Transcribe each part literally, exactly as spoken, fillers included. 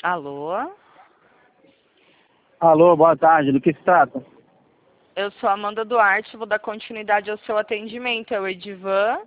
Alô? Alô, boa tarde. Do que se trata? Eu sou a Amanda Duarte, vou dar continuidade ao seu atendimento. É o Edivan?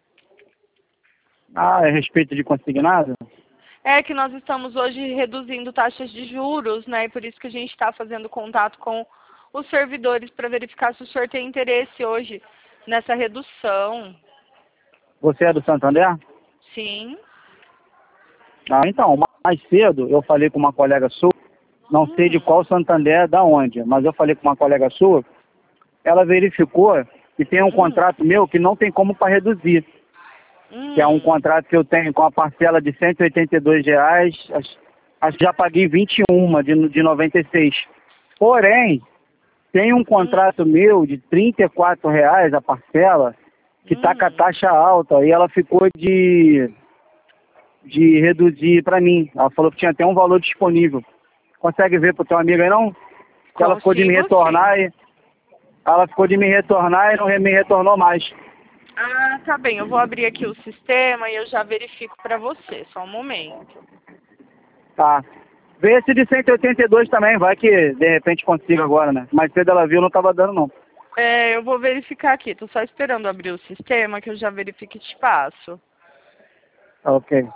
Ah, é a respeito de consignado? É que nós estamos hoje reduzindo taxas de juros, né? E por isso que a gente está fazendo contato com os servidores para verificar se o senhor tem interesse hoje nessa redução. Você é do Santander? Sim. Ah, então, mais cedo eu falei com uma colega sua, não sei de Hum. qual Santander, da onde, mas eu falei com uma colega sua, ela verificou que tem um Hum. contrato meu que não tem como para reduzir, Hum. que é um contrato que eu tenho com a parcela de cento e oitenta e dois reais, acho, acho que já paguei vinte e um de, de noventa e seis. Porém, tem um contrato meu de trinta e quatro reais a parcela, que está com a Hum. taxa alta, e ela ficou de, de reduzir para mim. Ela falou que tinha até um valor disponível. Consegue ver pro teu amigo aí, não? Que ela ficou de me Consigo, sim. retornar e ela ficou de me retornar e não re- me retornou mais. Ah, tá bem. Eu vou abrir aqui o sistema e eu já verifico para você. Só um momento. Tá. Vê esse de cento e oitenta e dois também, vai que de repente consiga agora, né? Mais cedo ela viu, não tava dando não. É, eu vou verificar aqui. Tô só esperando abrir o sistema que eu já verifico e te passo. Tá, ok.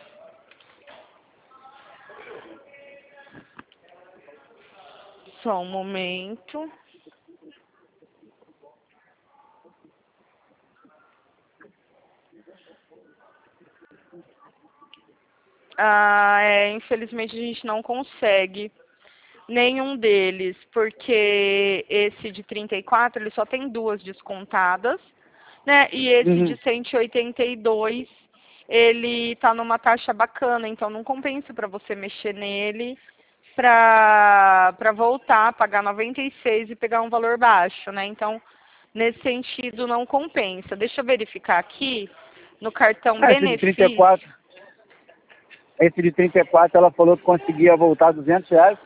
Só um momento. Ah, é, infelizmente a gente não consegue nenhum deles, porque esse de trinta e quatro ele só tem duas descontadas, né? E esse de Uhum. cento e oitenta e dois ele tá numa taxa bacana, então não compensa para você mexer nele para para voltar a pagar noventa e seis e pegar um valor baixo, né? Então, nesse sentido não compensa. Deixa eu verificar aqui no cartão Ah, esse de trinta e quatro, benefício. esse de trinta e quatro ela falou que conseguia voltar duzentos reais.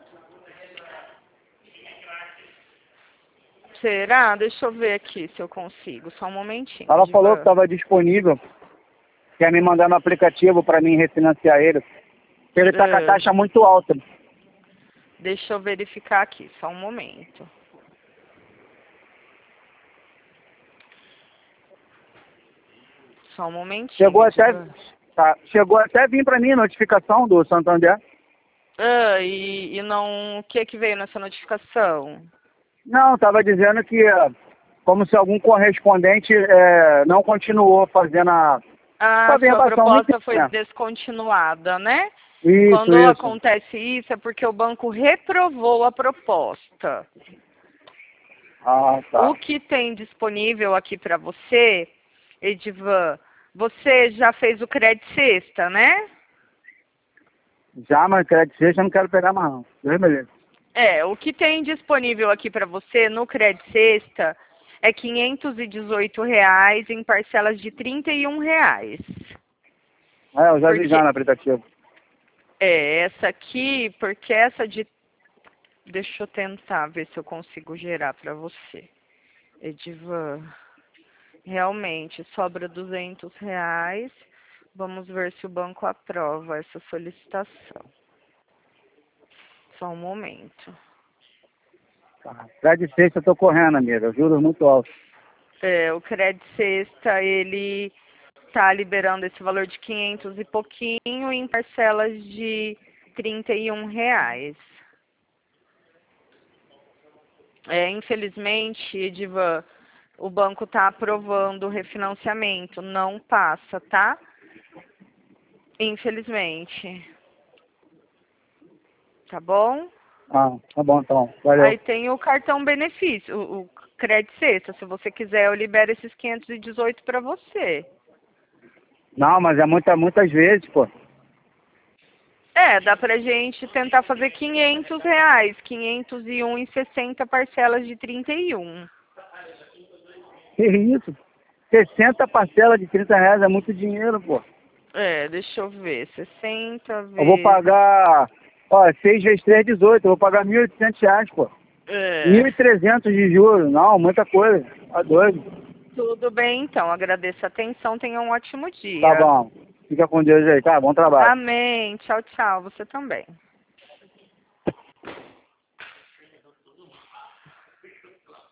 Será? Deixa eu ver aqui se eu consigo. Só um momentinho, Ela falou que Edivan. estava disponível, quer me mandar no aplicativo para mim refinanciar ele. Ele tá com a Ah, taxa muito alta. deixa eu verificar aqui, só um momento. Só um momentinho, Chegou até, Edivan. tá, chegou até a vir para mim a notificação do Santander. Ah, e, e não. O que que veio nessa notificação? Não, estava dizendo que é, como se algum correspondente é, não continuou fazendo a, a A sua verbação, não proposta foi tinha. descontinuada, né? Isso, Quando isso. acontece isso é porque o banco reprovou a proposta. Ah, O tá. que tem disponível aqui para você, Edivan, você já fez o crédito sexta, né? Já, mas crédito sexta eu não quero pegar mais não. Deus me livre. É, o que tem disponível aqui para você no crédito sexta é quinhentos e dezoito reais em parcelas de trinta e um reais. É, eu já vi já Porque no aplicativo. é essa aqui, porque essa de deixa eu tentar ver se eu consigo gerar para você. Edivan, realmente sobra duzentos reais. Vamos ver se o banco aprova essa solicitação. Só um momento. Tá. Crédito sexta eu tô correndo, amiga. Juros muito altos. É, o crédito sexta, ele tá liberando esse valor de quinhentos e pouquinho em parcelas de trinta e um reais. É, infelizmente, Edivan, o banco está aprovando o refinanciamento, não passa, tá? Infelizmente. Tá bom? Ah, tá bom então. Valeu. Aí tem o cartão benefício, o, o crédito sexta. Se você quiser, eu libero esses quinhentos e dezoito para você. Não, mas é muita, muitas vezes, pô. É, dá pra gente tentar fazer quinhentos reais, quinhentos e um e sessenta parcelas de trinta e um. Que isso? sessenta parcelas de trinta reais é muito dinheiro, pô. É, deixa eu ver, sessenta Eu vou vezes... pagar, ó, seis vezes três, dezoito. Eu vou pagar mil e oitocentos reais, pô. É, mil e trezentos de juros. Não, muita coisa. Tá doido. tudo bem então, agradeço a atenção, tenha um ótimo Tá dia. bom. Fica com Deus aí, tá? Bom trabalho. Amém. Tchau, tchau. Você também.